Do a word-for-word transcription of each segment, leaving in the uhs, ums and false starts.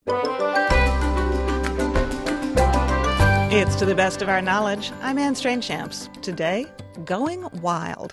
It's To the Best of Our Knowledge. I'm Anne Strange-Champs. Today, going wild.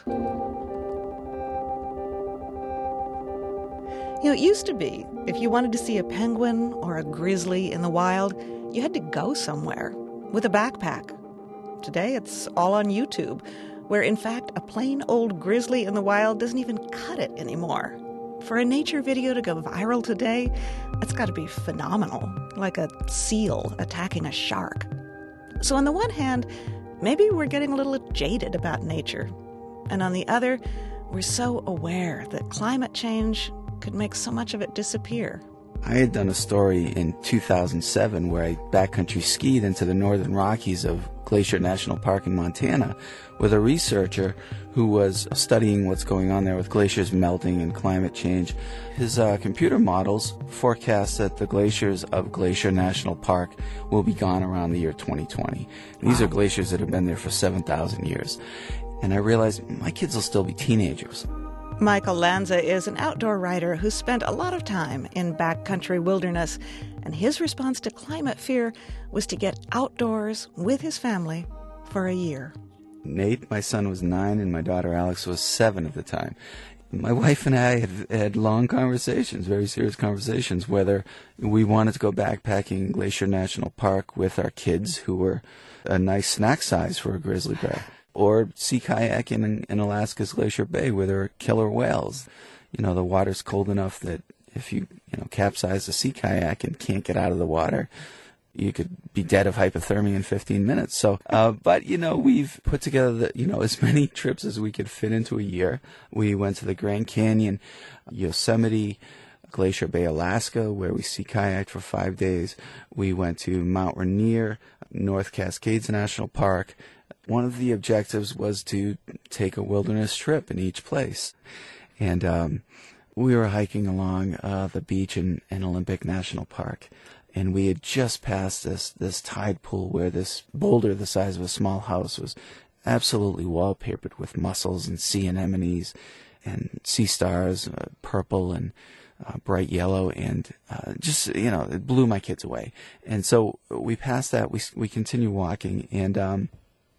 You know, it used to be, if you wanted to see a penguin or a grizzly in the wild, you had to go somewhere with a backpack. Today, it's all on YouTube, where in fact, a plain old grizzly in the wild doesn't even cut it anymore. For a nature video to go viral today, it's got to be phenomenal, like a seal attacking a shark. So on the one hand, maybe we're getting a little jaded about nature. And on the other, we're so aware that climate change could make so much of it disappear. I had done a story in two thousand seven where I backcountry skied into the northern Rockies of Glacier National Park in Montana with a researcher who was studying what's going on there with glaciers melting and climate change. His uh, computer models forecast that the glaciers of Glacier National Park will be gone around the year twenty twenty. These wow. are glaciers that have been there for seven thousand years. And I realized my kids will still be teenagers. Michael Lanza is an outdoor writer who spent a lot of time in backcountry wilderness, and his response to climate fear was to get outdoors with his family for a year. Nate, my son, was nine, and my daughter Alex was seven at the time. My wife and I had, had long conversations, very serious conversations, whether we wanted to go backpacking in Glacier National Park with our kids, who were a nice snack size for a grizzly bear, or sea kayaking in, in Alaska's Glacier Bay where there are killer whales. You know, the water's cold enough that if you, you know, capsize a sea kayak and can't get out of the water, you could be dead of hypothermia in fifteen minutes. So, uh, but, you know, we've put together, the, you know, as many trips as we could fit into a year. We went to the Grand Canyon, Yosemite, Glacier Bay, Alaska, where we sea kayaked for five days. We went to Mount Rainier, North Cascades National Park. One of the objectives was to take a wilderness trip in each place. And um, we were hiking along uh, the beach in, in Olympic National Park. And we had just passed this, this tide pool where this boulder the size of a small house was absolutely wallpapered with mussels and sea anemones and sea stars, uh, purple and uh, bright yellow, and uh, just, you know, it blew my kids away. And so we passed that, we we continue walking, and um,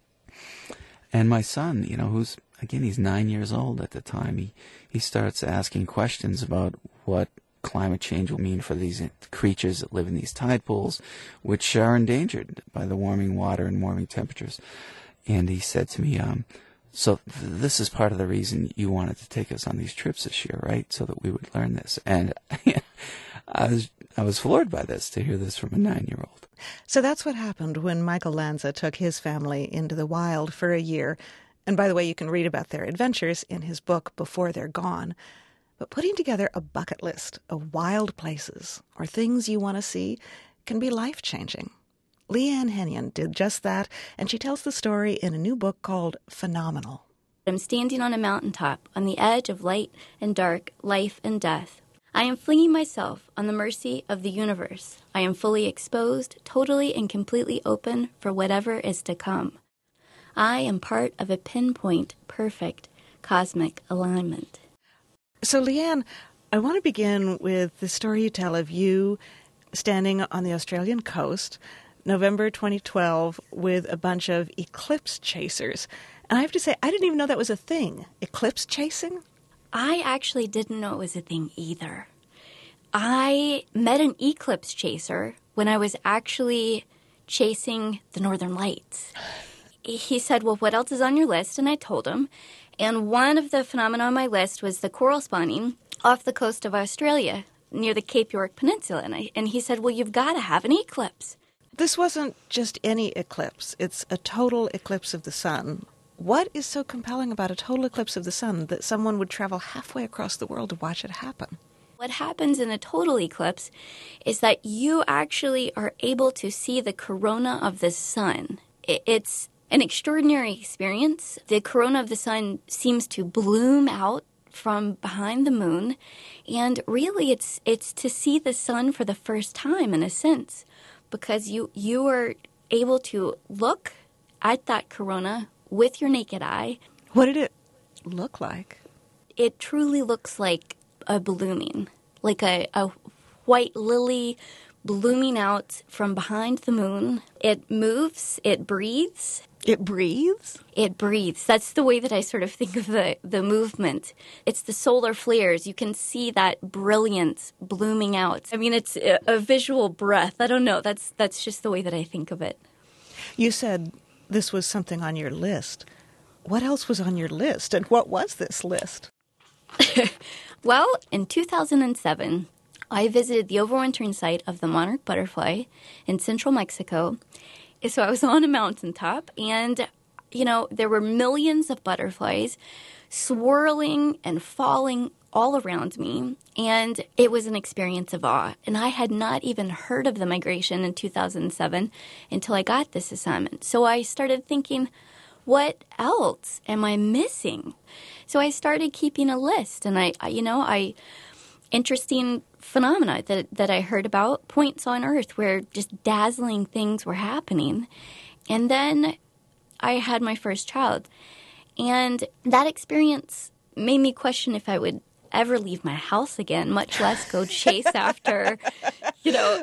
and my son, you know, who's, again, he's nine years old at the time, he, he starts asking questions about what climate change will mean for these creatures that live in these tide pools, which are endangered by the warming water and warming temperatures. And he said to me, um, so th- this is part of the reason you wanted to take us on these trips this year, right? So that we would learn this. And I was I was floored by this, to hear this from a nine-year-old. So that's what happened when Michael Lanza took his family into the wild for a year. And by the way, you can read about their adventures in his book, Before They're Gone. But putting together a bucket list of wild places or things you want to see can be life-changing. Leanne Hennion did just that, and she tells the story in a new book called Phenomenal. I'm standing on a mountaintop on the edge of light and dark, life and death. I am flinging myself on the mercy of the universe. I am fully exposed, totally and completely open for whatever is to come. I am part of a pinpoint, perfect, cosmic alignment. So, Leanne, I want to begin with the story you tell of you standing on the Australian coast, November twenty twelve, with a bunch of eclipse chasers. And I have to say, I didn't even know that was a thing, eclipse chasing. I actually didn't know it was a thing either. I met an eclipse chaser when I was actually chasing the Northern Lights. He said, well, what else is on your list? And I told him. And one of the phenomena on my list was the coral spawning off the coast of Australia near the Cape York Peninsula. And, I, and he said, well, you've got to have an eclipse. This wasn't just any eclipse. It's a total eclipse of the sun. What is so compelling about a total eclipse of the sun that someone would travel halfway across the world to watch it happen? What happens in a total eclipse is that you actually are able to see the corona of the sun. It's an extraordinary experience. The corona of the sun seems to bloom out from behind the moon, and really it's it's to see the sun for the first time in a sense, because you you are able to look at that corona with your naked eye. What did it look like? It truly looks like a blooming, like a, a white lily blooming out from behind the moon. It moves, it breathes. It breathes? It breathes. That's the way that I sort of think of the, the movement. It's the solar flares. You can see that brilliance blooming out. I mean, it's a, a visual breath. I don't know. That's that's just the way that I think of it. You said this was something on your list. What else was on your list, and what was this list? Well, in two thousand seven, I visited the overwintering site of the monarch butterfly in central Mexico. So I was on a mountaintop, and, you know, there were millions of butterflies swirling and falling all around me, and it was an experience of awe. And I had not even heard of the migration in two thousand seven until I got this assignment. So I started thinking, what else am I missing? So I started keeping a list, and I, I you know, I interesting phenomena that that I heard about, points on Earth where just dazzling things were happening. And then I had my first child. And that experience made me question if I would ever leave my house again, much less go chase after, you know,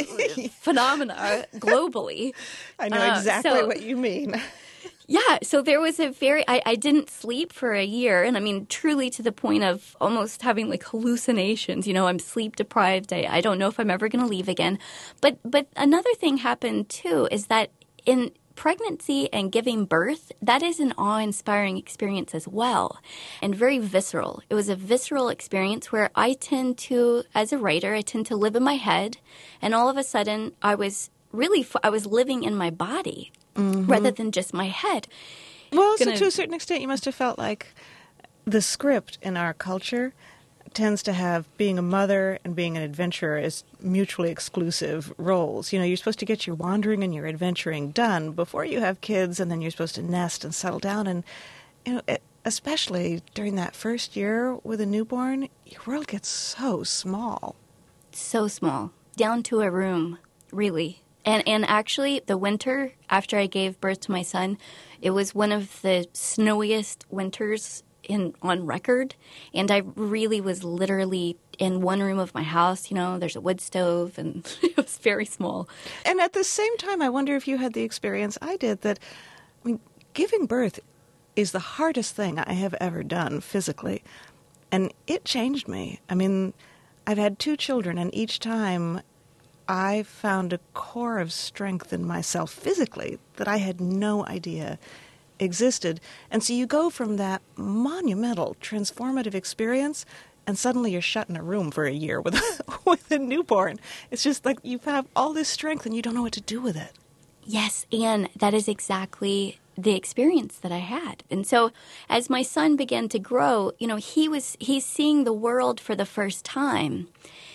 phenomena globally. I know exactly uh, so, what you mean. Yeah, so there was a very, I, I didn't sleep for a year, and I mean, truly to the point of almost having like hallucinations. You know, I'm sleep deprived. I, I don't know if I'm ever going to leave again. But but another thing happened too is that in pregnancy and giving birth, that is an awe-inspiring experience as well, and very visceral. It was a visceral experience where I tend to, as a writer, I tend to live in my head, and all of a sudden I was really, I was living in my body. Mm-hmm. Rather than just my head. Well, Gonna... so to a certain extent, you must have felt like the script in our culture tends to have being a mother and being an adventurer as mutually exclusive roles. You know, you're supposed to get your wandering and your adventuring done before you have kids, and then you're supposed to nest and settle down. And, you know, it, especially during that first year with a newborn, your world gets so small. So small. Down to a room, really. And and actually, the winter after I gave birth to my son, it was one of the snowiest winters in on record. And I really was literally in one room of my house. You know, there's a wood stove, and it was very small. And at the same time, I wonder if you had the experience I did that, I mean, giving birth is the hardest thing I have ever done physically. And it changed me. I mean, I've had two children, and each time I found a core of strength in myself physically that I had no idea existed. And so you go from that monumental, transformative experience, and suddenly you're shut in a room for a year with a, with a newborn. It's just like you have all this strength and you don't know what to do with it. Yes, and that is exactly the experience that I had. And so as my son began to grow, you know, he was he's seeing the world for the first time.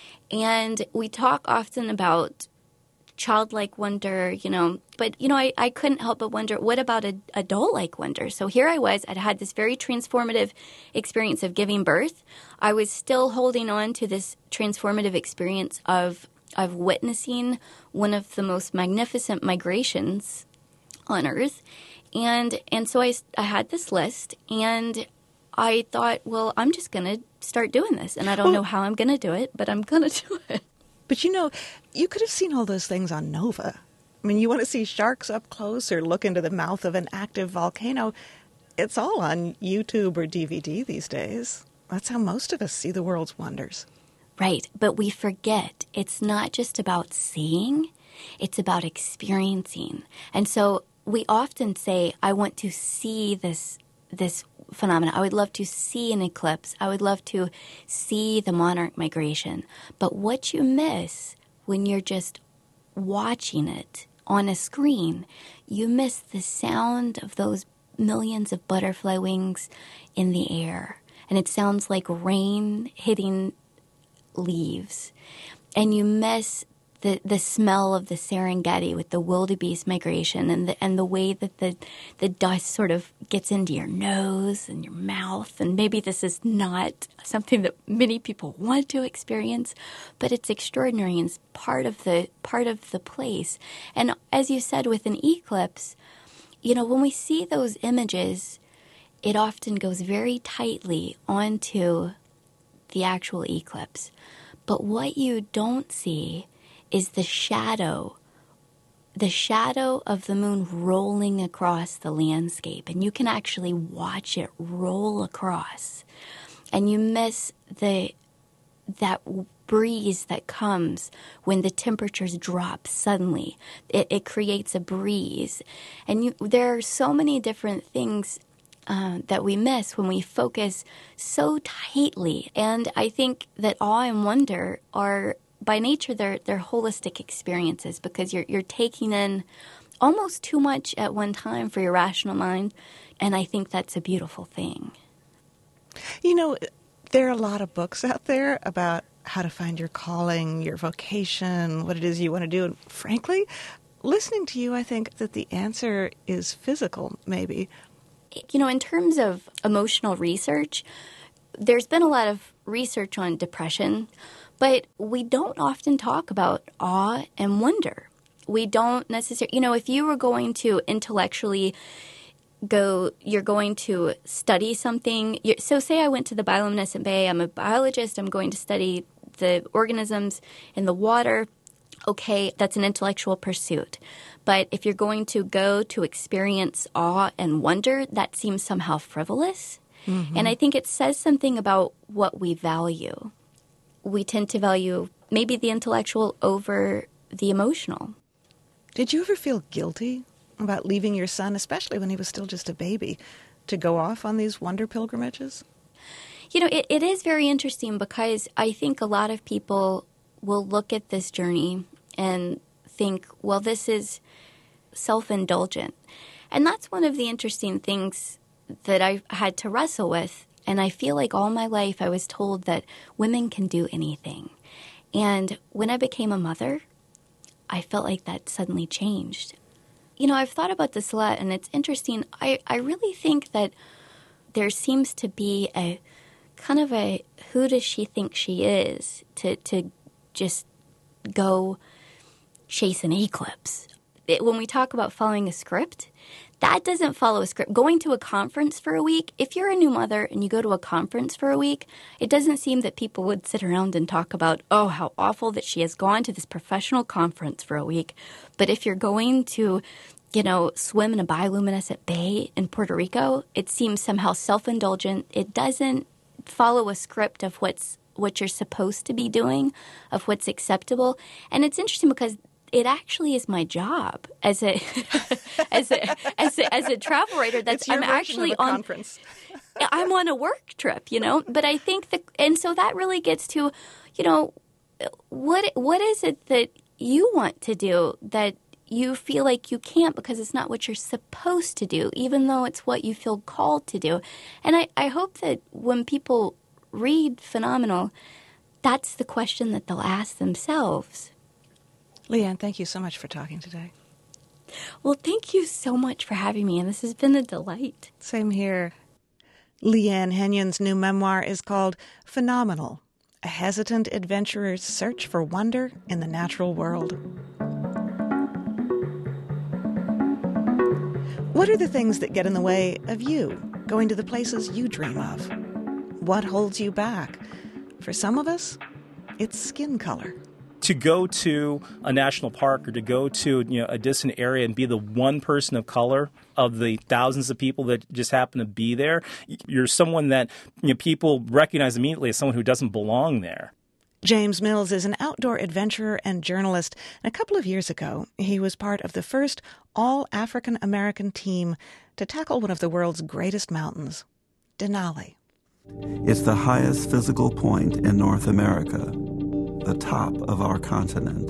And we talk often about childlike wonder, you know, but, you know, I, I couldn't help but wonder, what about a adult-like wonder? So here I was, I'd had this very transformative experience of giving birth. I was still holding on to this transformative experience of of witnessing one of the most magnificent migrations on Earth. And and so I, I had this list, and I thought, well, I'm just going to start doing this. And I don't well, know how I'm going to do it, but I'm going to do it. But, you know, you could have seen all those things on Nova. I mean, you want to see sharks up close or look into the mouth of an active volcano. It's all on YouTube or D V D these days. That's how most of us see the world's wonders. Right. But we forget it's not just about seeing. It's about experiencing. And so we often say, I want to see this this phenomena. I would love to see an eclipse. I would love to see the monarch migration. But what you miss when you're just watching it on a screen, you miss the sound of those millions of butterfly wings in the air. And it sounds like rain hitting leaves. And you miss the the smell of the Serengeti with the wildebeest migration, and the and the way that the the dust sort of gets into your nose and your mouth. And maybe this is not something that many people want to experience, but it's extraordinary and it's part of the part of the place. And as you said, with an eclipse, you know, when we see those images, it often goes very tightly onto the actual eclipse. But what you don't see is the shadow, the shadow of the moon rolling across the landscape. And you can actually watch it roll across. And you miss the that breeze that comes when the temperatures drop suddenly. It, it creates a breeze. And you, there are so many different things uh, that we miss when we focus so tightly. And I think that awe and wonder are, by nature, they're, they're holistic experiences because you're, you're taking in almost too much at one time for your rational mind. And I think that's a beautiful thing. You know, there are a lot of books out there about how to find your calling, your vocation, what it is you want to do. And frankly, listening to you, I think that the answer is physical, maybe. You know, in terms of emotional research, there's been a lot of research on depression, but we don't often talk about awe and wonder. We don't necessarily, you know, if you were going to intellectually go, you're going to study something. You're, so say I went to the bioluminescent bay. I'm a biologist. I'm going to study the organisms in the water. Okay, that's an intellectual pursuit. But if you're going to go to experience awe and wonder, that seems somehow frivolous. Mm-hmm. And I think it says something about what we value. We tend to value maybe the intellectual over the emotional. Did you ever feel guilty about leaving your son, especially when he was still just a baby, to go off on these wonder pilgrimages? You know, it, it is very interesting because I think a lot of people will look at this journey and think, well, this is self-indulgent. And that's one of the interesting things that I had to wrestle with. And I feel like all my life I was told that women can do anything. And when I became a mother, I felt like that suddenly changed. You know, I've thought about this a lot, and it's interesting. I, I really think that there seems to be a kind of a who does she think she is to, to just go chase an eclipse. It, when we talk about following a script, that doesn't follow a script. Going to a conference for a week, if you're a new mother and you go to a conference for a week, it doesn't seem that people would sit around and talk about, oh, how awful that she has gone to this professional conference for a week. But if you're going to, you know, swim in a bioluminescent bay in Puerto Rico, it seems somehow self-indulgent. It doesn't follow a script of what's what you're supposed to be doing, of what's acceptable. And it's interesting because it actually is my job as a as a as a, as a travel writer. That's it's your I'm actually of a on conference. I'm on a work trip, you know. But I think that, and so that really gets to, you know, what what is it that you want to do that you feel like you can't because it's not what you're supposed to do, even though it's what you feel called to do. And I, I hope that when people read Phenomenal, that's the question that they'll ask themselves. Leanne, thank you so much for talking today. Well, thank you so much for having me, and this has been a delight. Same here. Leanne Henyon's new memoir is called Phenomenal, A Hesitant Adventurer's Search for Wonder in the Natural World. What are the things that get in the way of you going to the places you dream of? What holds you back? For some of us, it's skin color. To go to a national park or to go to, you know, a distant area and be the one person of color of the thousands of people that just happen to be there, you're someone that, you know, people recognize immediately as someone who doesn't belong there. James Mills is an outdoor adventurer and journalist. And a couple of years ago, he was part of the first all-African-American team to tackle one of the world's greatest mountains, Denali. It's the highest physical point in North America, the top of our continent.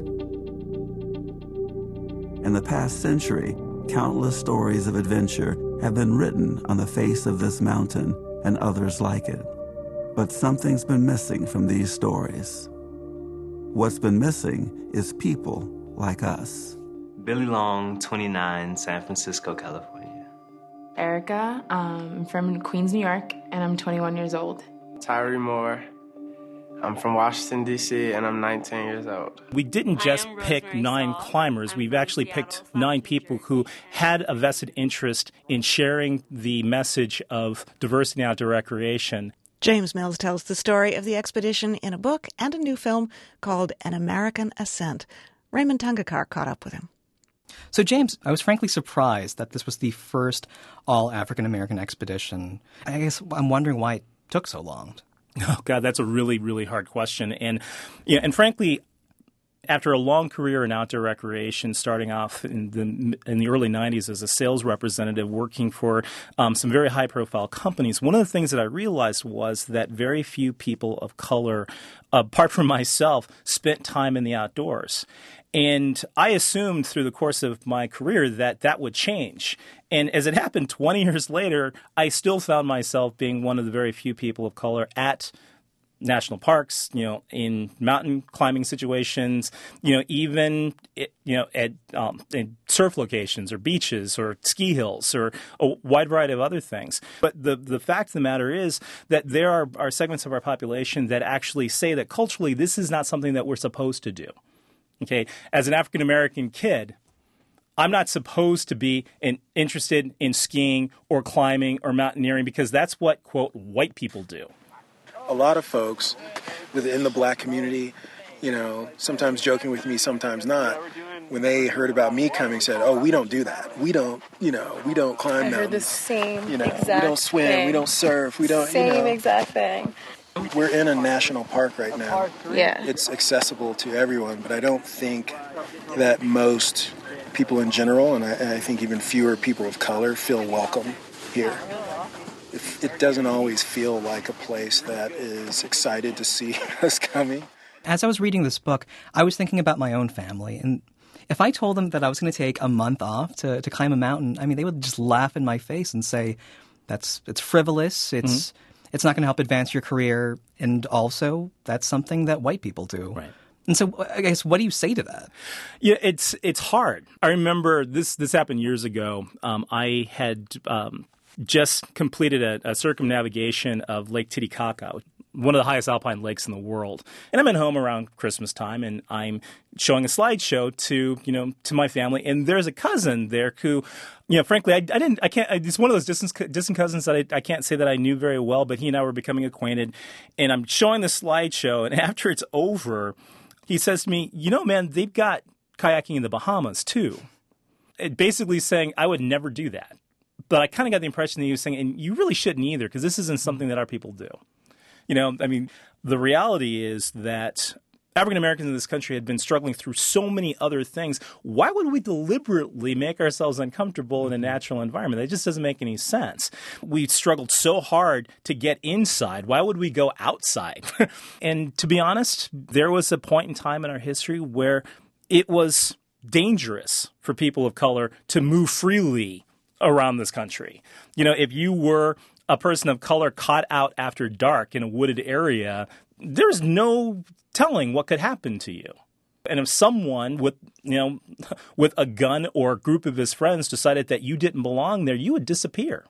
In the past century, countless stories of adventure have been written on the face of this mountain and others like it. But something's been missing from these stories. What's been missing is people like us. Billy Long, twenty-nine, San Francisco, California. Erica, um, I'm from Queens, New York, and I'm twenty-one years old. Tyree Moore. I'm from Washington, D C, and I'm nineteen years old. We didn't just pick nine climbers. We've actually picked nine people who had a vested interest in sharing the message of diversity and outdoor recreation. James Mills tells the story of the expedition in a book and a new film called An American Ascent. Raymond Tungekar caught up with him. So, James, I was frankly surprised that this was the first all-African-American expedition. I guess I'm wondering why it took so long. Oh, God, that's a really, really hard question. And, yeah, and frankly, after a long career in outdoor recreation, starting off in the in the early nineties as a sales representative working for um, some very high-profile companies, one of the things that I realized was that very few people of color, apart from myself, spent time in the outdoors. And I assumed through the course of my career that that would change. And as it happened twenty years later, I still found myself being one of the very few people of color at national parks, you know, in mountain climbing situations, you know, even, you know, at um, in surf locations or beaches or ski hills or a wide variety of other things. But the, the fact of the matter is that there are, are segments of our population that actually say that culturally this is not something that we're supposed to do. Okay, as an African-American kid, I'm not supposed to be in, interested in skiing or climbing or mountaineering because that's what, quote, white people do. A lot of folks within the black community, you know, sometimes joking with me, sometimes not, when they heard about me coming, said, oh, we don't do that. We don't, you know, we don't climb I mountains. I heard the same you know, exact We don't swim, thing. we don't surf, we don't, Same you know. exact thing. We're in a national park right now. Yeah. It's accessible to everyone, but I don't think that most people in general, and I, and I think even fewer people of color, feel welcome here. It, it doesn't always feel like a place that is excited to see us coming. As I was reading this book, I was thinking about my own family, and if I told them that I was going to take a month off to, to climb a mountain, I mean, they would just laugh in my face and say, "That's it's frivolous. It's mm-hmm. it's not going to help advance your career, and also that's something that white people do." Right. And so, I guess, what do you say to that? Yeah, it's it's hard. I remember this this happened years ago. Um, I had um, just completed a, a circumnavigation of Lake Titicaca, one of the highest alpine lakes in the world. And I'm at home around Christmas time, and I'm showing a slideshow to, you know, to my family. And there's a cousin there who, you know, frankly, I, I didn't, I can't, it's one of those distant, distant cousins that I, I can't say that I knew very well, but he and I were becoming acquainted. And I'm showing the slideshow, and after it's over, he says to me, you know, man, they've got kayaking in the Bahamas too. It basically saying I would never do that. But I kind of got the impression that he was saying, and you really shouldn't either, because this isn't something that our people do. You know, I mean, the reality is that African Americans in this country had been struggling through so many other things. Why would we deliberately make ourselves uncomfortable in a natural environment? That just doesn't make any sense. We struggled so hard to get inside. Why would we go outside? And to be honest, there was a point in time in our history where it was dangerous for people of color to move freely around this country. You know, if you were a person of color caught out after dark in a wooded area, there's no telling what could happen to you. And if someone with, you know, with a gun or a group of his friends decided that you didn't belong there, you would disappear.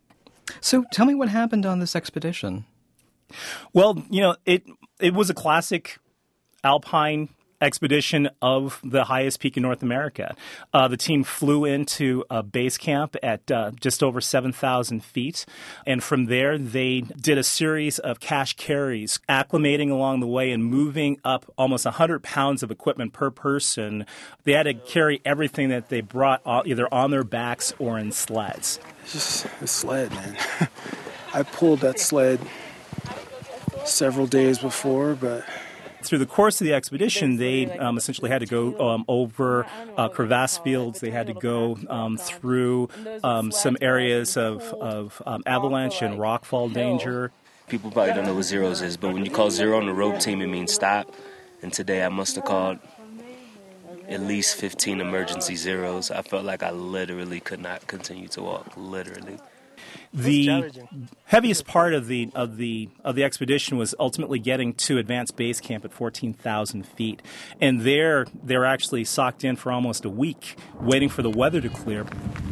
So tell me what happened on this expedition. Well, you know, it it was a classic alpine expedition of the highest peak in North America. Uh, the team flew into a base camp at uh, just over seven thousand feet. And from there, they did a series of cache carries, acclimating along the way and moving up almost one hundred pounds of equipment per person. They had to carry everything that they brought either on their backs or in sleds. It's just a sled, man. I pulled that sled several days before, but through the course of the expedition, they um, essentially had to go um, over uh, crevasse fields. They had to go um, through um, some areas of, of um, avalanche and rockfall danger. People probably don't know what zeros is, but when you call zero on the rope team, it means stop. And today I must have called at least fifteen emergency zeros. I felt like I literally could not continue to walk, literally. The heaviest part of the of the of the expedition was ultimately getting to advanced base camp at fourteen thousand feet, and there they were actually socked in for almost a week, waiting for the weather to clear.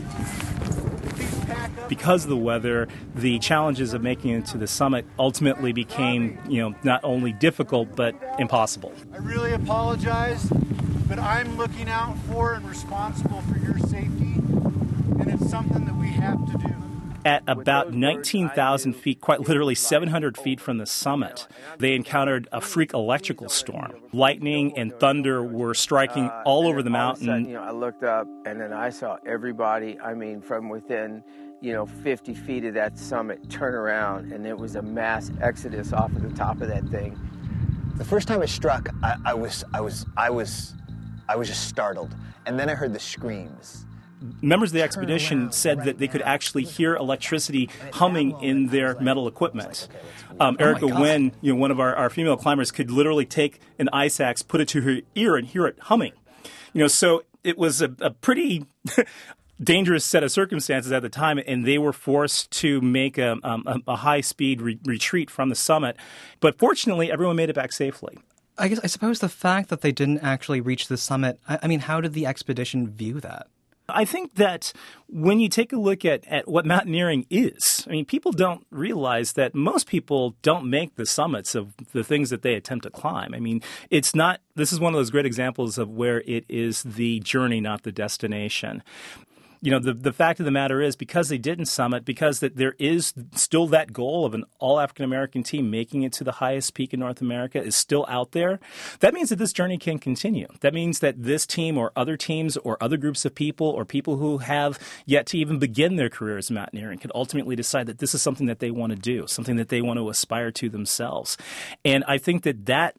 Because of the weather, the challenges of making it to the summit ultimately became, you know, not only difficult but impossible. I really apologize, but I'm looking out for and responsible for your safety, and it's something that we have to do. at about nineteen thousand feet, quite literally seven hundred feet from the summit, they encountered a freak electrical storm. Lightning and thunder were striking Uh, all and over then the all of a mountain. sudden, you know, I looked up, and then I saw everybody, I mean, from within, you know, fifty feet of that summit turn around, and it was a mass exodus off of the top of that thing. The first time it struck, I, I was, I was, I was, I was just startled. And then I heard the screams. Members of the expedition said that they could actually hear electricity humming in their metal equipment. Um, Oh my Erica God. Wynn, you know, one of our, our female climbers, could literally take an ice axe, put it to her ear, and hear it humming. You know, so it was a, a pretty dangerous set of circumstances at the time, and they were forced to make a, um, a, a high-speed re- retreat from the summit. But fortunately, everyone made it back safely. I guess I suppose the fact that they didn't actually reach the summit, I, I mean, how did the expedition view that? I think that when you take a look at, at what mountaineering is, I mean, people don't realize that most people don't make the summits of the things that they attempt to climb. I mean, it's not, this is one of those great examples of where it is the journey, not the destination. You know, the, the fact of the matter is, because they didn't summit, because that there is still that goal of an all-African-American team making it to the highest peak in North America is still out there, that means that this journey can continue. That means that this team or other teams or other groups of people or people who have yet to even begin their careers in mountaineering can ultimately decide that this is something that they want to do, something that they want to aspire to themselves. And I think that that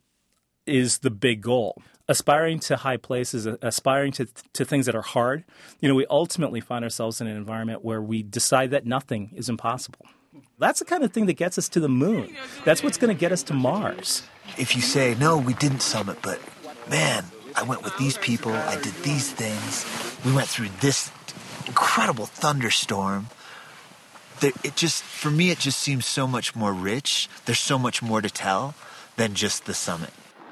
is the big goal. Aspiring to high places, aspiring to to things that are hard, you know, we ultimately find ourselves in an environment where we decide that nothing is impossible. That's the kind of thing that gets us to the moon. That's what's going to get us to Mars. If you say, no, we didn't summit, but man, I went with these people, I did these things, we went through this incredible thunderstorm, there, it just, for me, it just seems so much more rich. There's so much more to tell than just the summit.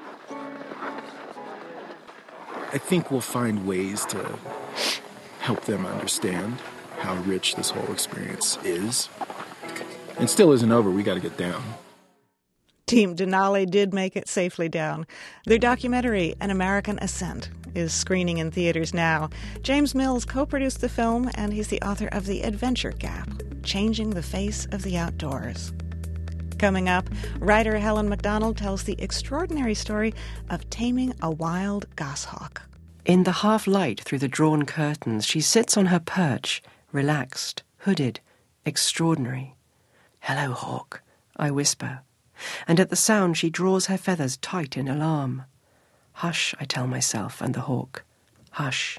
I think we'll find ways to help them understand how rich this whole experience is. And still isn't over. We got to get down. Team Denali did make it safely down. Their documentary, An American Ascent, is screening in theaters now. James Mills co-produced the film, and he's the author of The Adventure Gap, Changing the Face of the Outdoors. Coming up, writer Helen MacDonald tells the extraordinary story of taming a wild goshawk. In the half-light through the drawn curtains, she sits on her perch, relaxed, hooded, extraordinary. "Hello, hawk," I whisper, and at the sound she draws her feathers tight in alarm. "Hush," I tell myself and the hawk. "Hush."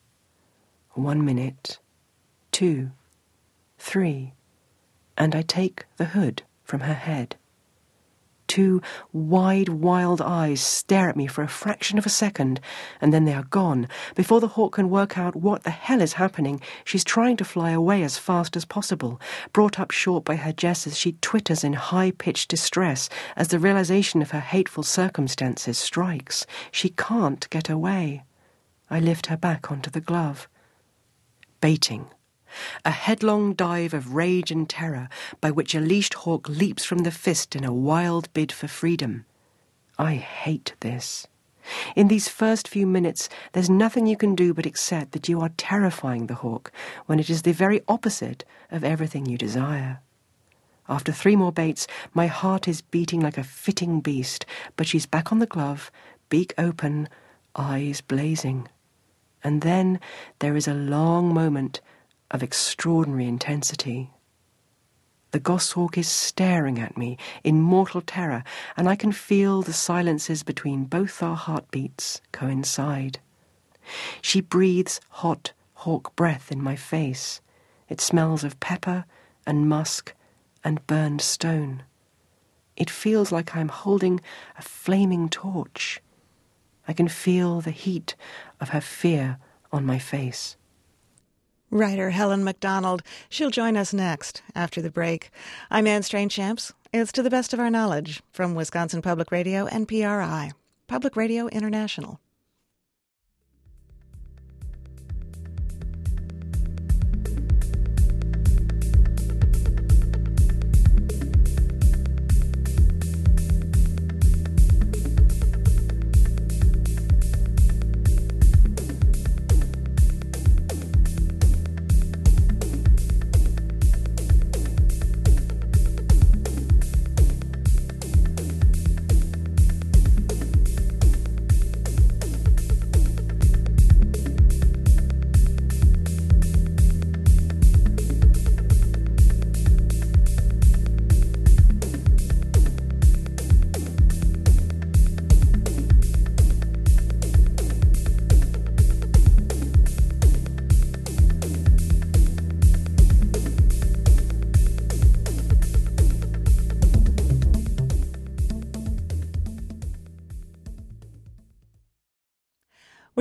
One minute, two, three, and I take the hood from her head. Two wide, wild eyes stare at me for a fraction of a second, and then they are gone. Before the hawk can work out what the hell is happening, she's trying to fly away as fast as possible. Brought up short by her jesses, she twitters in high-pitched distress as the realization of her hateful circumstances strikes. She can't get away. I lift her back onto the glove. Baiting. A headlong dive of rage and terror by which a leashed hawk leaps from the fist in a wild bid for freedom. I hate this. In these first few minutes, there's nothing you can do but accept that you are terrifying the hawk when it is the very opposite of everything you desire. After three more baits, my heart is beating like a fitting beast, but she's back on the glove, beak open, eyes blazing. And then there is a long moment of extraordinary intensity. The goshawk is staring at me in mortal terror, and I can feel the silences between both our heartbeats coincide. She breathes hot hawk breath in my face. It smells of pepper and musk and burned stone. It feels like I'm holding a flaming torch. I can feel the heat of her fear on my face. Writer Helen MacDonald. She'll join us next, after the break. I'm Anne Strainchamps. It's To the Best of Our Knowledge from Wisconsin Public Radio and P R I, Public Radio International.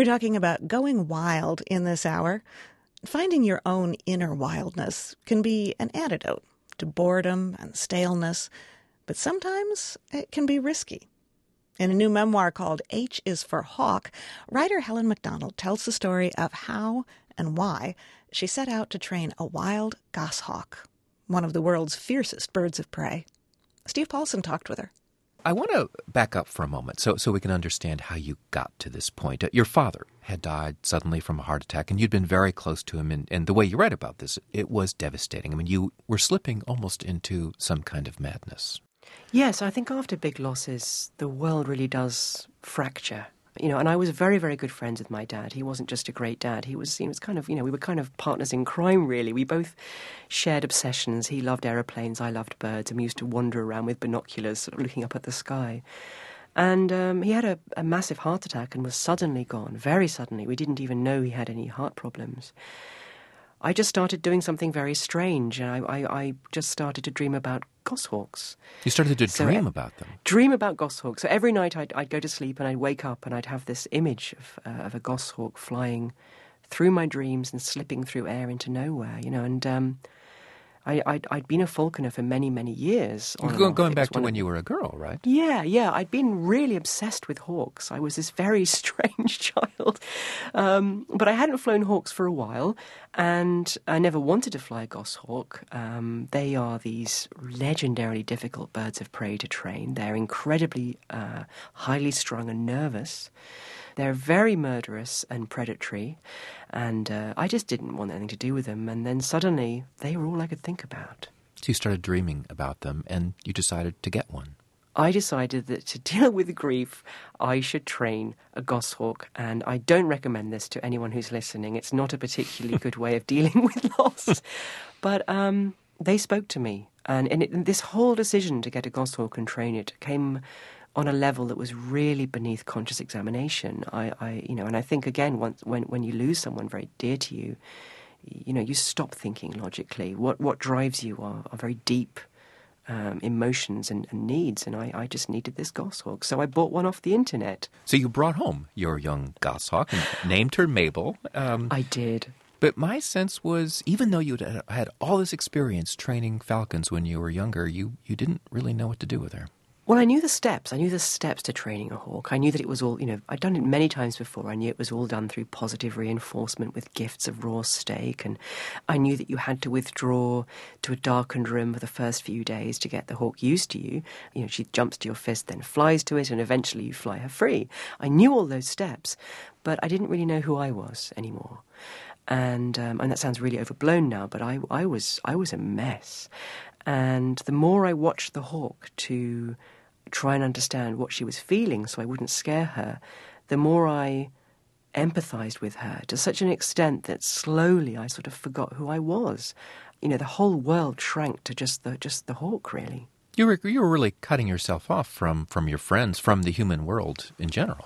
We're talking about going wild in this hour. Finding your own inner wildness can be an antidote to boredom and staleness, but sometimes it can be risky. In a new memoir called H is for Hawk, writer Helen McDonald tells the story of how and why she set out to train a wild goshawk, one of the world's fiercest birds of prey. Steve Paulson talked with her. I want to back up for a moment so so we can understand how you got to this point. Your father had died suddenly from a heart attack, and you'd been very close to him. And, and the way you write about this, it was devastating. I mean, you were slipping almost into some kind of madness. Yes, I think after big losses, the world really does fracture. You know, and I was very, very good friends with my dad. He wasn't just a great dad. He was, he was kind of, you know, we were kind of partners in crime, really. We both shared obsessions. He loved aeroplanes, I loved birds, and we used to wander around with binoculars, sort of looking up at the sky. And um, he had a, a massive heart attack and was suddenly gone, very suddenly. We didn't even know he had any heart problems. I just started doing something very strange, and I, I, I just started to dream about goshawks. You started to so dream I, about them? Dream about goshawks. So every night I'd, I'd go to sleep and I'd wake up and I'd have this image of, uh, of a goshawk flying through my dreams and slipping through air into nowhere, you know, and um, I, I'd, I'd been a falconer for many, many years. Go, going back to when of, you were a girl, right? Yeah, yeah. I'd been really obsessed with hawks. I was this very strange child. Um, but I hadn't flown hawks for a while, and I never wanted to fly a goshawk. Um, they are these legendarily difficult birds of prey to train. They're incredibly uh, highly strung and nervous. They're very murderous and predatory, and uh, I just didn't want anything to do with them. And then suddenly, they were all I could think about. So you started dreaming about them, and you decided to get one. I decided that to deal with grief, I should train a goshawk, and I don't recommend this to anyone who's listening. It's not a particularly good way of dealing with loss. But um, they spoke to me, and, and, it, and this whole decision to get a goshawk and train it came on a level that was really beneath conscious examination. I, I you know, and I think again, once when when you lose someone very dear to you, you know, you stop thinking logically. What what drives you are, are very deep um, emotions and, and needs, and I, I just needed this goshawk, so I bought one off the internet. So you brought home your young goshawk and named her Mabel. Um, I did. But my sense was, even though you had all this experience training falcons when you were younger, you, you didn't really know what to do with her. Well, I knew the steps. I knew the steps to training a hawk. I knew that it was all, you know, I'd done it many times before. I knew it was all done through positive reinforcement with gifts of raw steak. And I knew that you had to withdraw to a darkened room for the first few days to get the hawk used to you. You know, she jumps to your fist, then flies to it, and eventually you fly her free. I knew all those steps, but I didn't really know who I was anymore. And um, and that sounds really overblown now, but I, I was I was a mess. And the more I watched the hawk to try and understand what she was feeling so I wouldn't scare her, the more I empathized with her to such an extent that slowly I sort of forgot who I was. You know, the whole world shrank to just the just the hawk, really. You were you were really cutting yourself off from, from your friends, from the human world in general.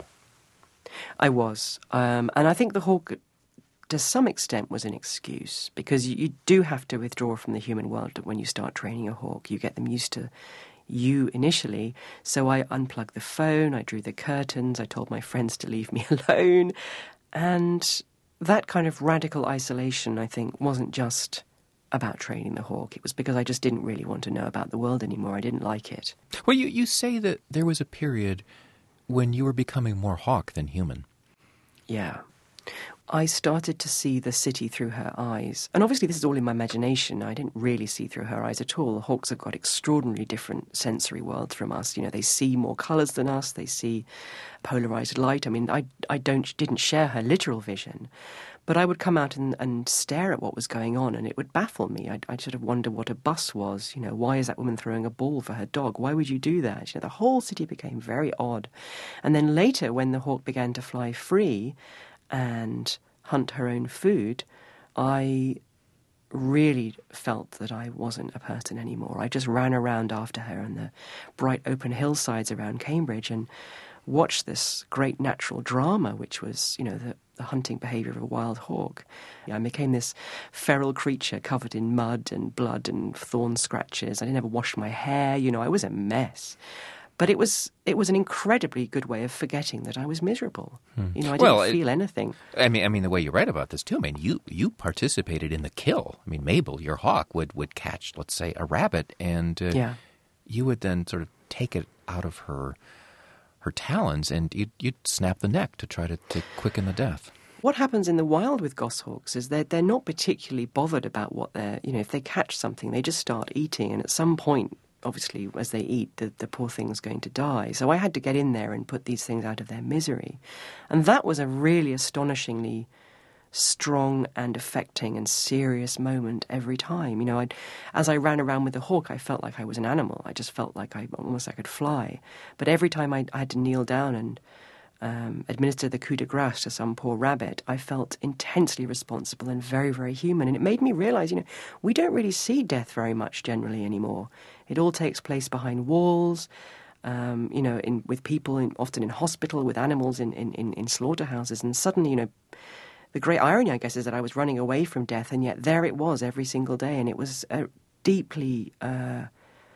I was. Um, and I think the hawk, to some extent, was an excuse, because you, you do have to withdraw from the human world when you start training a hawk. You get them used to you initially. So I unplugged the phone, I drew the curtains, I told my friends to leave me alone. And that kind of radical isolation, I think, wasn't just about training the hawk. It was because I just didn't really want to know about the world anymore. I didn't like it. Well, you, you say that there was a period when you were becoming more hawk than human. Yeah. I started to see the city through her eyes. And obviously this is all in my imagination. I didn't really see through her eyes at all. Hawks have got extraordinarily different sensory worlds from us. You know, they see more colours than us. They see polarised light. I mean, I, I don't didn't share her literal vision. But I would come out and, and stare at what was going on, and it would baffle me. I'd, I'd sort of wonder what a bus was. You know, why is that woman throwing a ball for her dog? Why would you do that? You know, the whole city became very odd. And then later, when the hawk began to fly free and hunt her own food, I really felt that I wasn't a person anymore. I just ran around after her on the bright open hillsides around Cambridge and watched this great natural drama, which was, you know, the, the hunting behaviour of a wild hawk. I became this feral creature covered in mud and blood and thorn scratches. I didn't ever wash my hair. You know, I was a mess. But it was it was an incredibly good way of forgetting that I was miserable. Hmm. You know, I didn't well, feel it, anything. I mean, I mean, the way you write about this too. I mean, you you participated in the kill. I mean, Mabel, your hawk, would would catch, let's say, a rabbit, and uh, yeah. you would then sort of take it out of her her talons, and you'd, you'd snap the neck to try to, to quicken the death. What happens in the wild with goshawks is they're, they're not particularly bothered about what they're, you know, if they catch something, they just start eating. And at some point, obviously, as they eat, the, the poor thing's going to die. So I had to get in there and put these things out of their misery. And that was a really astonishingly strong and affecting and serious moment every time. You know, I'd, as I ran around with the hawk, I felt like I was an animal. I just felt like I almost I could fly. But every time I, I had to kneel down and Um, administer the coup de grace to some poor rabbit, I felt intensely responsible and very, very human. And it made me realize, you know, we don't really see death very much generally anymore. It all takes place behind walls, um, you know, in, with people in, often in hospital, with animals in, in, in, in slaughterhouses. And suddenly, you know, the great irony, I guess, is that I was running away from death, and yet there it was every single day. And it was a deeply... Uh,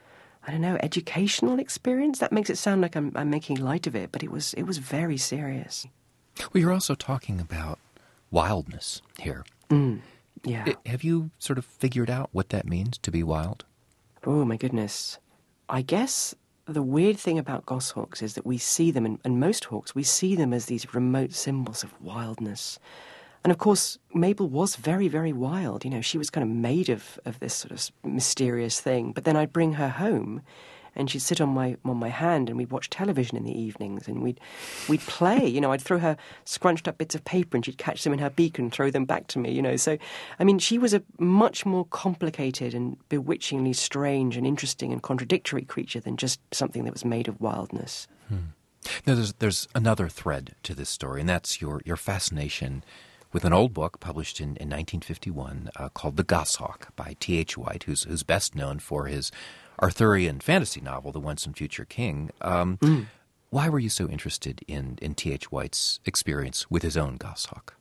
I don't know, educational experience? That makes it sound like I'm, I'm making light of it, but it was it was very serious. Well, you're also talking about wildness here. Mm, yeah. I, have you sort of figured out what that means, to be wild? Oh, my goodness. I guess the weird thing about goshawks is that we see them, and, and most hawks, we see them as these remote symbols of wildness. And of course, Mabel was very, very wild. You know, she was kind of made of, of this sort of mysterious thing. But then I'd bring her home, and she'd sit on my on my hand, and we'd watch television in the evenings, and we'd we'd play. You know, I'd throw her scrunched up bits of paper, and she'd catch them in her beak and throw them back to me. You know, so I mean, she was a much more complicated and bewitchingly strange and interesting and contradictory creature than just something that was made of wildness. Hmm. Now, there's there's another thread to this story, and that's your your fascination with an old book published in, in nineteen fifty-one uh, called The Goshawk by T H White, who's, who's best known for his Arthurian fantasy novel, The Once and Future King. Um, mm. Why were you so interested in, in T H White's experience with his own goshawk?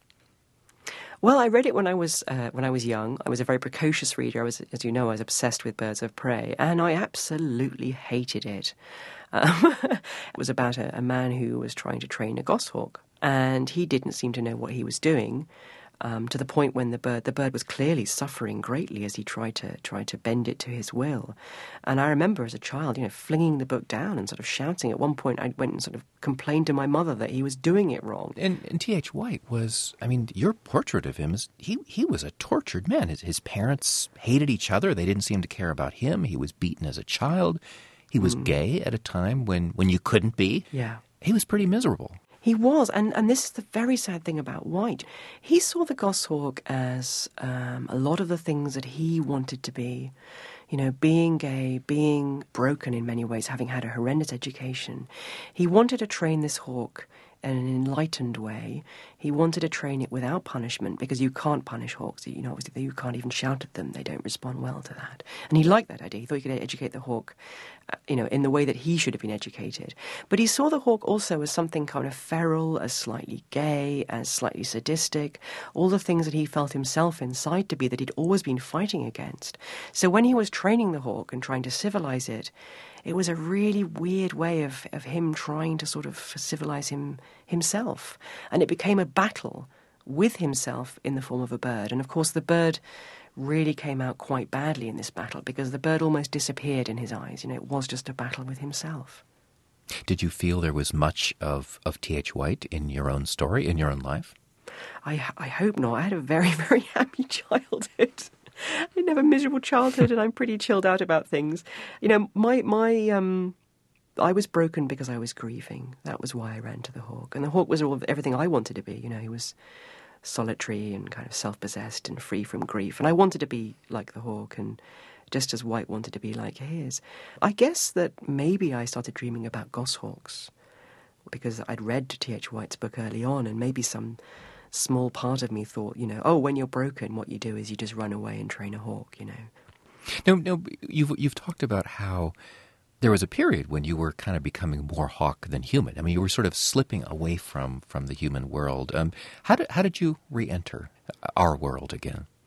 Well, I read it when I was uh, when I was young. I was a very precocious reader. I was, as you know, I was obsessed with birds of prey, and I absolutely hated it. Um, it was about a, a man who was trying to train a goshawk, and he didn't seem to know what he was doing. Um, to the point when the bird the bird was clearly suffering greatly as he tried to tried to bend it to his will. And I remember as a child, you know, flinging the book down and sort of shouting. At one point, I went and sort of complained to my mother that he was doing it wrong. And, and T H White was, I mean, your portrait of him is he he was a tortured man. His, his parents hated each other. They didn't seem to care about him. He was beaten as a child. He was mm. gay at a time when, when you couldn't be. Yeah, he was pretty miserable. He was, and, and this is the very sad thing about White. He saw the goshawk as um, a lot of the things that he wanted to be. You know, being gay, being broken in many ways, having had a horrendous education. He wanted to train this hawk in an enlightened way. He wanted to train it without punishment, because you can't punish hawks. You know, obviously you can't even shout at them. They don't respond well to that. And he liked that idea. He thought he could educate the hawk, uh, you know, in the way that he should have been educated. But he saw the hawk also as something kind of feral, as slightly gay, as slightly sadistic, all the things that he felt himself inside to be that he'd always been fighting against. So when he was training the hawk and trying to civilize it, it was a really weird way of, of him trying to sort of civilize him himself. And it became a battle with himself in the form of a bird. And of course the bird really came out quite badly in this battle, because the bird almost disappeared in his eyes. You know, it was just a battle with himself. Did you feel there was much of, of T H White in your own story, in your own life? I, I hope not. I had a very, very happy childhood. I didn't have a miserable childhood, and I'm pretty chilled out about things. You know, my my um, I was broken because I was grieving. That was why I ran to the hawk, and the hawk was all everything I wanted to be. You know, he was solitary and kind of self-possessed and free from grief, and I wanted to be like the hawk, and just as White wanted to be like his. I guess that maybe I started dreaming about goshawks because I'd read T H White's book early on, and maybe some small part of me thought, you know, oh, when you're broken, what you do is you just run away and train a hawk, you know. No, no, you've you've talked about how there was a period when you were kind of becoming more hawk than human. I mean, you were sort of slipping away from, from the human world. Um, how did how did you re-enter our world again?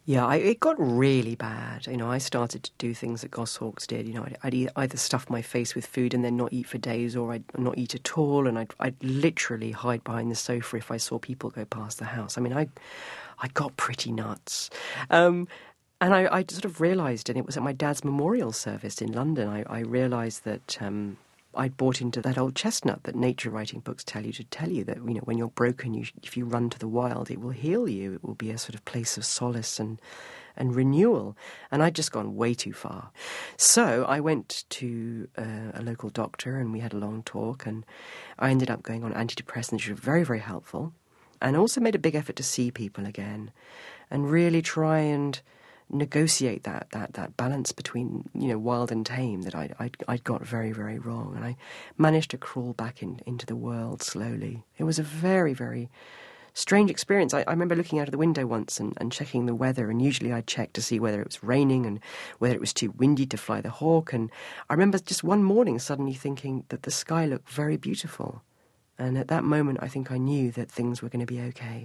Yeah, I, it got really bad. You know, I started to do things that goshawks did. You know, I'd, I'd either stuff my face with food and then not eat for days, or I'd not eat at all, and I'd, I'd literally hide behind the sofa if I saw people go past the house. I mean, I, I got pretty nuts. Um, and I, I sort of realised, and it was at my dad's memorial service in London, I, I realised that um, I'd bought into that old chestnut that nature writing books tell you to tell you that, you know, when you're broken, you, if you run to the wild, it will heal you. It will be a sort of place of solace and and renewal. And I'd just gone way too far. So I went to uh, a local doctor and we had a long talk, and I ended up going on antidepressants, which were very, very helpful, and also made a big effort to see people again and really try and negotiate that that that balance between, you know, wild and tame that I I'd, I'd got very, very wrong. And I managed to crawl back in, into the world slowly. It was a very, very strange experience. I, I remember looking out of the window once and, and checking the weather, and usually I'd check to see whether it was raining and whether it was too windy to fly the hawk. And I remember just one morning suddenly thinking that the sky looked very beautiful. And at that moment I think I knew that things were going to be okay.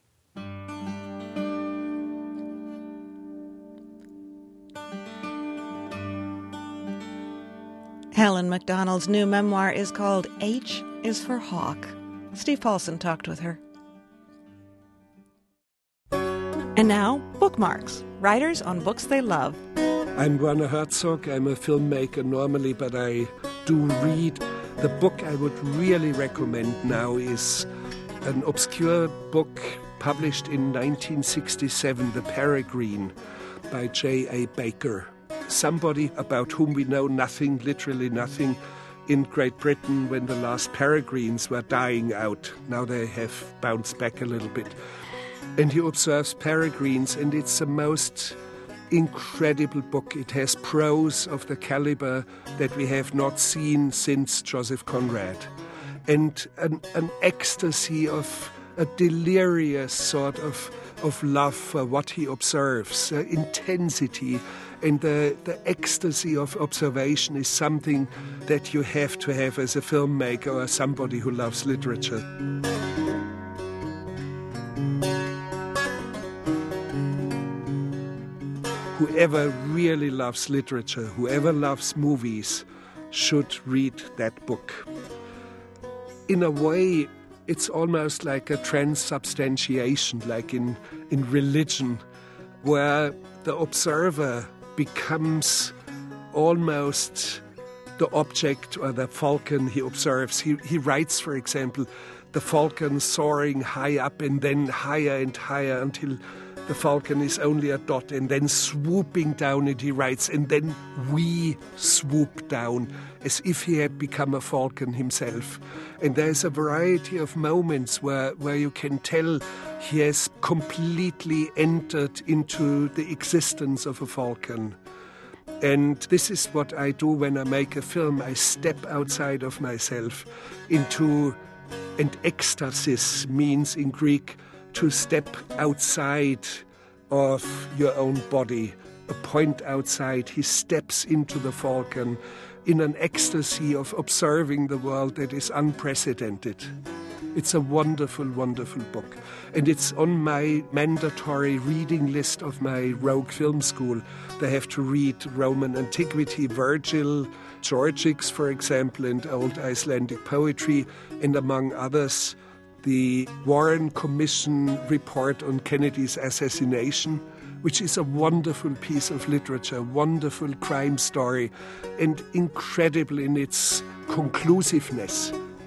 Helen Macdonald's new memoir is called H is for Hawk. Steve Paulson talked with her. And now, bookmarks. Writers on books they love. I'm Werner Herzog. I'm a filmmaker normally, but I do read. The book I would really recommend now is an obscure book published in nineteen sixty-seven, The Peregrine, by J A Baker. Somebody about whom we know nothing, literally nothing, in Great Britain when the last peregrines were dying out. Now they have bounced back a little bit. And he observes peregrines, and it's the most incredible book. It has prose of the caliber that we have not seen since Joseph Conrad. And an, an ecstasy of a delirious sort of, of love for what he observes, uh, intensity. And the, the ecstasy of observation is something that you have to have as a filmmaker or somebody who loves literature. Whoever really loves literature, whoever loves movies, should read that book. In a way, it's almost like a transubstantiation, like in, in religion, where the observer becomes almost the object or the falcon he observes. He, he writes, for example, the falcon soaring high up and then higher and higher until the falcon is only a dot, and then swooping down, and he writes, and then we swoop down, as if he had become a falcon himself. And there's a variety of moments where, where you can tell he has completely entered into the existence of a falcon. And this is what I do when I make a film. I step outside of myself into, and ecstasis means in Greek to step outside of your own body, a point outside. He steps into the falcon in an ecstasy of observing the world that is unprecedented. It's a wonderful, wonderful book. And it's on my mandatory reading list of my Rogue Film School. They have to read Roman antiquity, Virgil, Georgics, for example, and old Icelandic poetry, and among others, the Warren Commission report on Kennedy's assassination, which is a wonderful piece of literature, wonderful crime story, and incredible in its conclusiveness.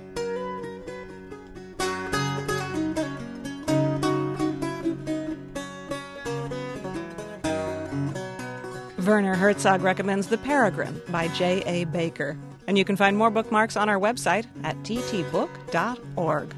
Werner Herzog recommends The Peregrine by J A Baker. And you can find more bookmarks on our website at t t book dot org.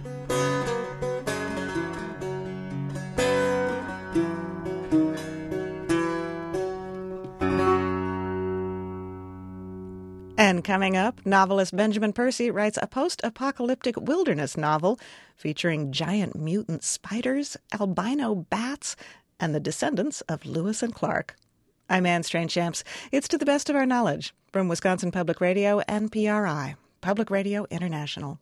And coming up, novelist Benjamin Percy writes a post-apocalyptic wilderness novel featuring giant mutant spiders, albino bats, and the descendants of Lewis and Clark. I'm Anne Strange-Shamps. It's to the best of our knowledge from Wisconsin Public Radio and P R I, Public Radio International.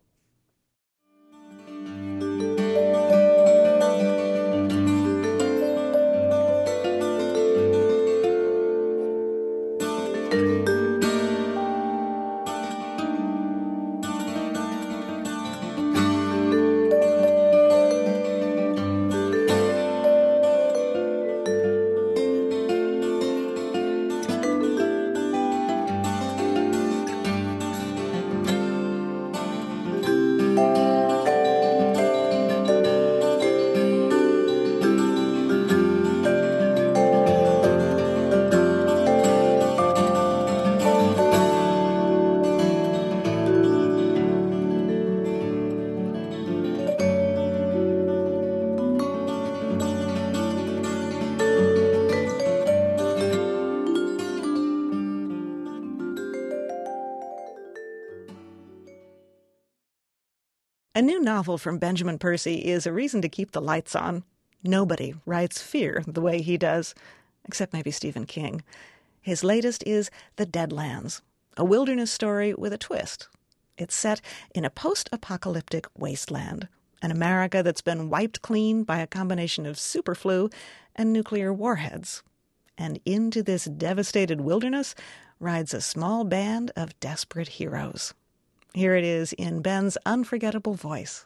A new novel from Benjamin Percy is a reason to keep the lights on. Nobody writes fear the way he does, except maybe Stephen King. His latest is The Deadlands, a wilderness story with a twist. It's set in a post-apocalyptic wasteland, an America that's been wiped clean by a combination of superflu and nuclear warheads. And into this devastated wilderness rides a small band of desperate heroes. Here it is in Ben's unforgettable voice.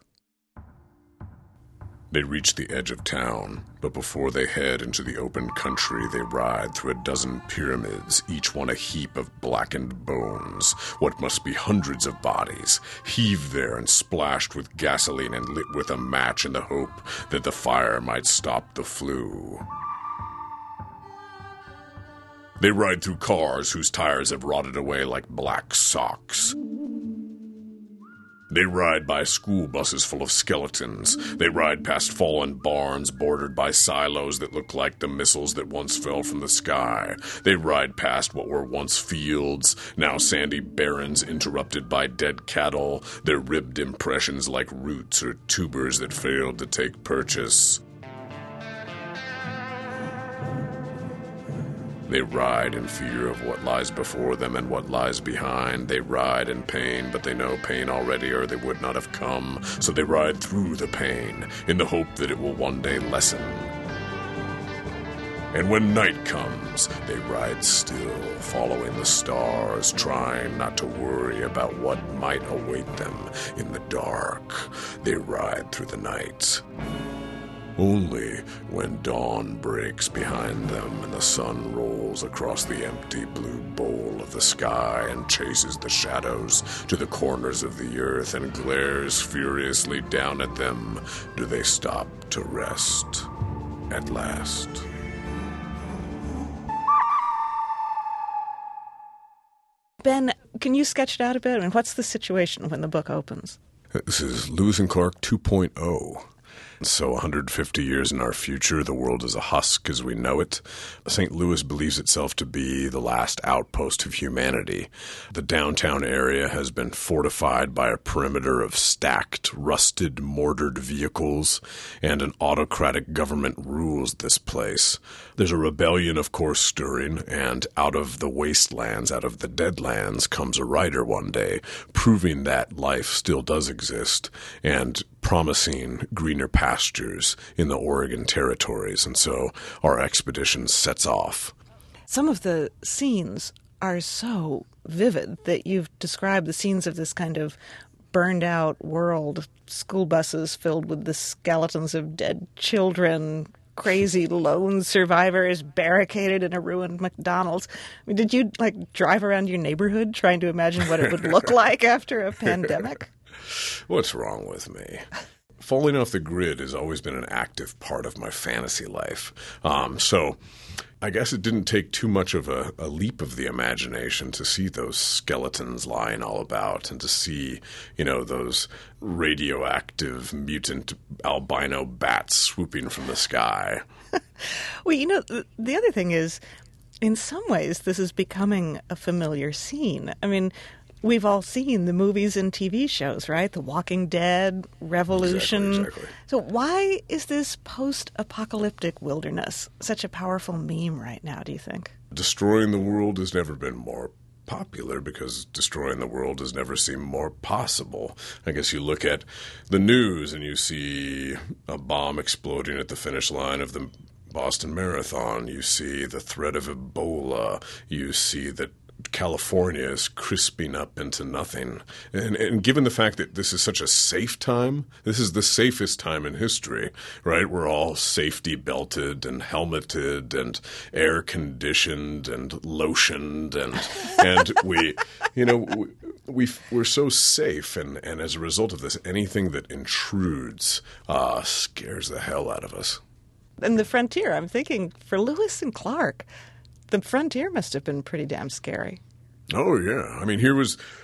They reach the edge of town, but before they head into the open country, they ride through a dozen pyramids, each one a heap of blackened bones, what must be hundreds of bodies, heaved there and splashed with gasoline and lit with a match in the hope that the fire might stop the flu. They ride through cars whose tires have rotted away like black socks. They ride by school buses full of skeletons. They ride past fallen barns bordered by silos that look like the missiles that once fell from the sky. They ride past what were once fields, now sandy barrens interrupted by dead cattle, their ribbed impressions like roots or tubers that failed to take purchase. They ride in fear of what lies before them and what lies behind. They ride in pain, but they know pain already or they would not have come. So they ride through the pain in the hope that it will one day lessen. And when night comes, they ride still, following the stars, trying not to worry about what might await them in the dark. They ride through the night. Only when dawn breaks behind them and the sun rolls across the empty blue bowl of the sky and chases the shadows to the corners of the earth and glares furiously down at them, do they stop to rest at last. Ben, can you sketch it out a bit? I mean, what's the situation when the book opens? This is Lewis and Clark two point oh. So one hundred fifty years in our future, the world is a husk as we know it. Saint Louis believes itself to be the last outpost of humanity. The downtown area has been fortified by a perimeter of stacked, rusted, mortared vehicles, and an autocratic government rules this place. There's a rebellion, of course, stirring, and out of the wastelands, out of the deadlands, comes a writer one day, proving that life still does exist, and promising greener pastures in the Oregon territories. And so our expedition sets off. Some of the scenes are so vivid that you've described the scenes of this kind of burned out world, school buses filled with the skeletons of dead children, crazy lone survivors barricaded in a ruined McDonald's. I mean, did you like drive around your neighborhood trying to imagine what it would look like after a pandemic? What's wrong with me? Falling off the grid has always been an active part of my fantasy life. Um, so I guess it didn't take too much of a, a leap of the imagination to see those skeletons lying all about and to see, you know, those radioactive mutant albino bats swooping from the sky. Well, you know, the, the other thing is, in some ways, this is becoming a familiar scene. I mean, we've all seen the movies and T V shows, right? The Walking Dead, Revolution. Exactly, exactly. So why is this post-apocalyptic wilderness such a powerful meme right now, do you think? Destroying the world has never been more popular because destroying the world has never seemed more possible. I guess you look at the news and you see a bomb exploding at the finish line of the Boston Marathon. You see the threat of Ebola. You see that California is crisping up into nothing. And, and given the fact that this is such a safe time, this is the safest time in history, right? We're all safety belted and helmeted and air conditioned and lotioned and and we, you know, we, we we're so safe. And, and as a result of this, anything that intrudes uh, scares the hell out of us. And the frontier, I'm thinking for Lewis and Clark, the frontier must have been pretty damn scary. Oh, yeah. I mean, here was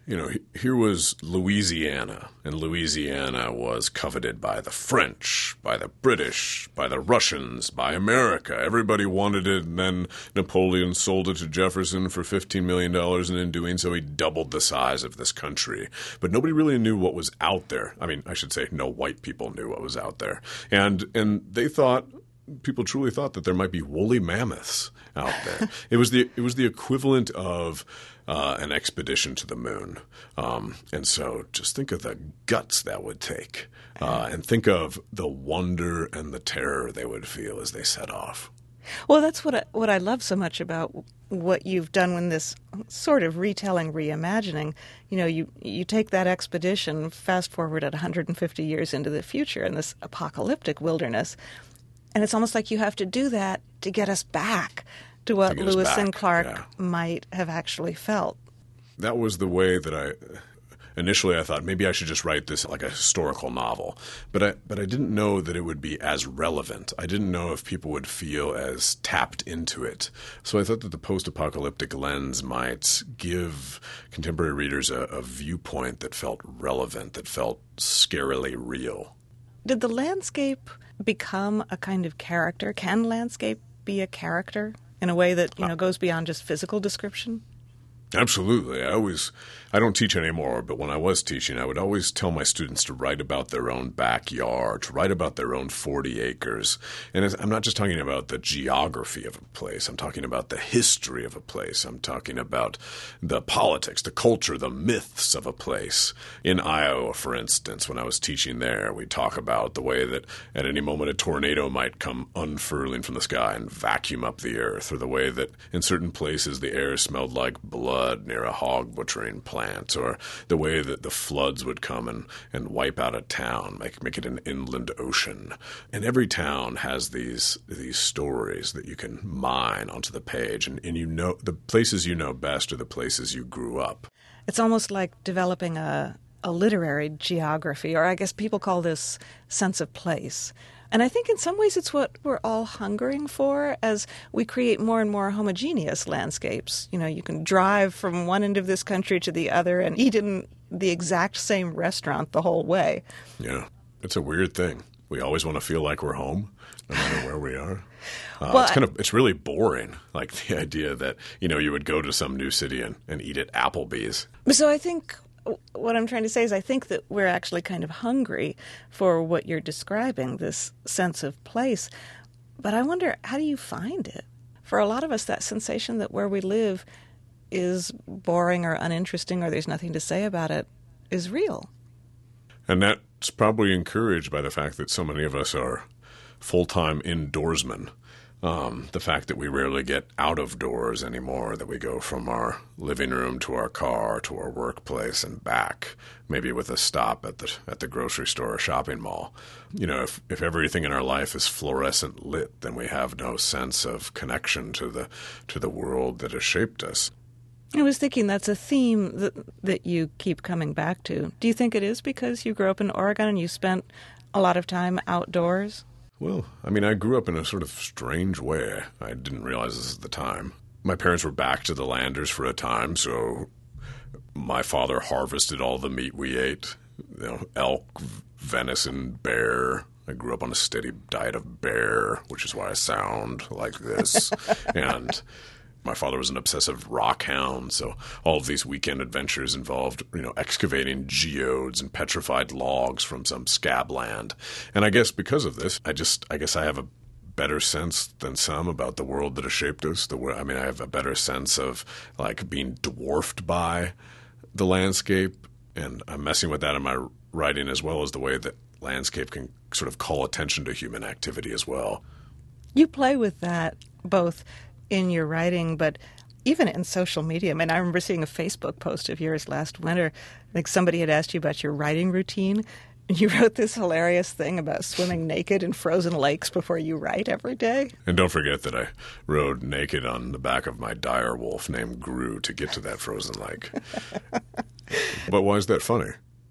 you know, here was Louisiana, and Louisiana was coveted by the French, by the British, by the Russians, by America. Everybody wanted it, and then Napoleon sold it to Jefferson for fifteen million dollars, and in doing so, he doubled the size of this country. But nobody really knew what was out there. I mean, I should say no white people knew what was out there. And and they thought, people truly thought that there might be woolly mammoths out there. It was the it was the equivalent of uh, an expedition to the moon. Um, and so just think of the guts that would take, uh, and think of the wonder and the terror they would feel as they set off. Well, that's what I, what I love so much about what you've done when this sort of retelling, reimagining. You know, you, you take that expedition, fast forward at one hundred fifty years into the future in this apocalyptic wilderness, and it's almost like you have to do that to get us back to what To get us Lewis back, and Clark yeah. might have actually felt. That was the way that I initially I thought maybe I should just write this like a historical novel, but I but I didn't know that it would be as relevant. I didn't know if people would feel as tapped into it. So I thought that the post-apocalyptic lens might give contemporary readers a, a viewpoint that felt relevant, that felt scarily real. Did the landscape become a kind of character? Can landscape be a character in a way that, you know, goes beyond just physical description? Absolutely. I always, I don't teach anymore, but when I was teaching, I would always tell my students to write about their own backyard, to write about their own forty acres. And it's, I'm not just talking about the geography of a place. I'm talking about the history of a place. I'm talking about the politics, the culture, the myths of a place. In Iowa, for instance, when I was teaching there, we talk about the way that at any moment a tornado might come unfurling from the sky and vacuum up the earth, or the way that in certain places the air smelled like blood near a hog butchering plant, or the way that the floods would come and, and wipe out a town, make make it an inland ocean. And every town has these these stories that you can mine onto the page, and, and you know the places you know best are the places you grew up. It's almost like developing a, a literary geography, or I guess people call this sense of place. And I think in some ways it's what we're all hungering for as we create more and more homogeneous landscapes. You know, you can drive from one end of this country to the other and eat in the exact same restaurant the whole way. Yeah, it's a weird thing. We always want to feel like we're home, no matter where we are. Uh, Well, it's kind of it's really boring, like the idea that, you know, you would go to some new city and, and eat at Applebee's. So I think what I'm trying to say is I think that we're actually kind of hungry for what you're describing, this sense of place. But I wonder, how do you find it? For a lot of us, that sensation that where we live is boring or uninteresting or there's nothing to say about it is real. And that's probably encouraged by the fact that so many of us are full-time indoorsmen. Um, the fact that we rarely get out of doors anymore, that we go from our living room to our car to our workplace and back, maybe with a stop at the at the grocery store or shopping mall. You know, if, if everything in our life is fluorescent lit, then we have no sense of connection to the to the world that has shaped us. I was thinking that's a theme that, that you keep coming back to. Do you think it is because you grew up in Oregon and you spent a lot of time outdoors? Well, I mean, I grew up in a sort of strange way. I didn't realize this at the time. My parents were back to the landers for a time, so my father harvested all the meat we ate. You know, elk, venison, bear. I grew up on a steady diet of bear, which is why I sound like this. And my father was an obsessive rock hound, so all of these weekend adventures involved, you know, excavating geodes and petrified logs from some scab land. And I guess because of this, I just, I guess I have a better sense than some about the world that has shaped us. The, I mean, I have a better sense of, like, being dwarfed by the landscape, and I'm messing with that in my writing as well as the way that landscape can sort of call attention to human activity as well. You play with that both in your writing, but even in social media. I mean, I remember seeing a Facebook post of yours last winter. Like somebody had asked you about your writing routine, and you wrote this hilarious thing about swimming naked in frozen lakes before you write every day. And don't forget that I rode naked on the back of my dire wolf named Gru to get to that frozen lake. But why is that funny?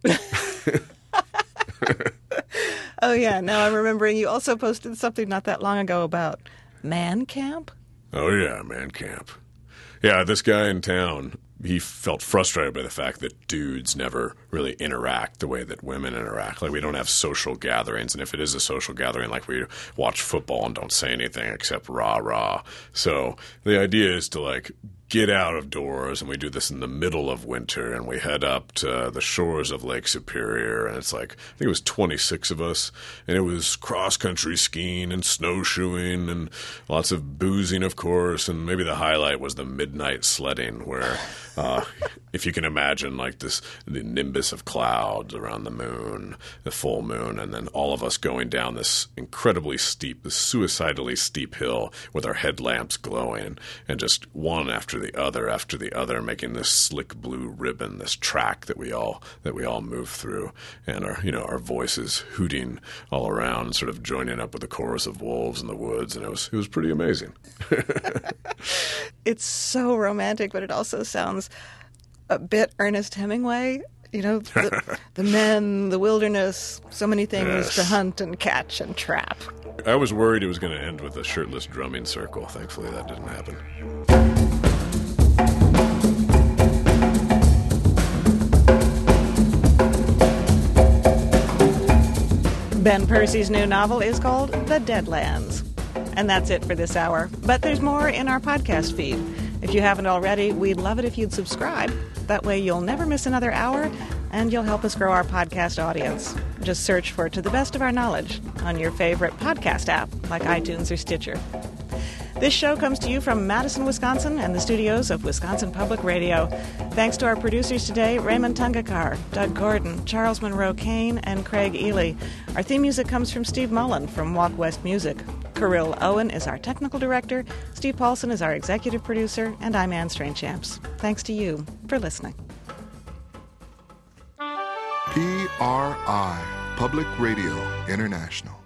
Oh, yeah. Now I'm remembering you also posted something not that long ago about man camp. Oh, yeah, man camp. Yeah, this guy in town, he felt frustrated by the fact that dudes never really interact the way that women interact. Like, we don't have social gatherings, and if it is a social gathering, like, we watch football and don't say anything except rah rah. So the idea is to like get out of doors, and we do this in the middle of winter, and we head up to the shores of Lake Superior, and it's like, I think it was twenty-six of us, and it was cross-country skiing and snowshoeing and lots of boozing, of course, and maybe the highlight was the midnight sledding, where uh, if you can imagine, like, this the nimbus of clouds around the moon, the full moon, and then all of us going down this incredibly steep, this suicidally steep hill with our headlamps glowing, and just one after the other after the other, making this slick blue ribbon, this track that we all that we all move through, and our you know our voices hooting all around, sort of joining up with the chorus of wolves in the woods, and it was it was pretty amazing. It's so romantic, but it also sounds a bit Ernest Hemingway. You know, the, the men, the wilderness, so many things Yes. to hunt and catch and trap. I was worried it was going to end with a shirtless drumming circle. Thankfully, that didn't happen. Ben Percy's new novel is called The Deadlands. And that's it for this hour. But there's more in our podcast feed. If you haven't already, we'd love it if you'd subscribe. That way you'll never miss another hour, and you'll help us grow our podcast audience. Just search for To the Best of Our Knowledge on your favorite podcast app, like iTunes or Stitcher. This show comes to you from Madison, Wisconsin, and the studios of Wisconsin Public Radio. Thanks to our producers today, Raymond Tungakar, Doug Gordon, Charles Monroe Kane, and Craig Ely. Our theme music comes from Steve Mullen from Walk West Music. Kirill Owen is our technical director, Steve Paulson is our executive producer, and I'm Anne Strainchamps. Thanks to you for listening. P R I, Public Radio International.